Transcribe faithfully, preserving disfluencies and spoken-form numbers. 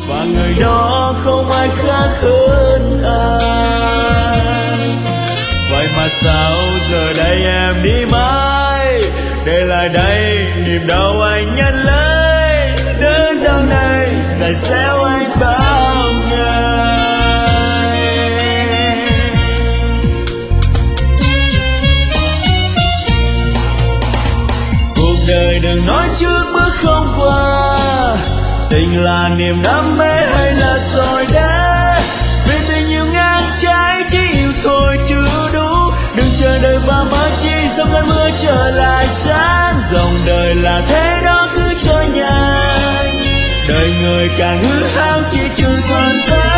và người đó không ai khác hơn anh. Vậy mà sao giờ đây em đi mãi, để lại đây niềm đau anh nhận lấy. Đớn đau này dài xéo anh bao ngày. Cuộc đời đừng nói trước bước không qua, tình là niềm đam mê hay là sỏi đá. Vì tình yêu ngang trái chỉ yêu thôi chưa đủ, đừng chờ đợi và mơ chi sớm cơn mưa trở lại sáng. Dòng đời là thế đó cứ trôi nhanh, đời người càng hư hao chỉ trôi toàn ta.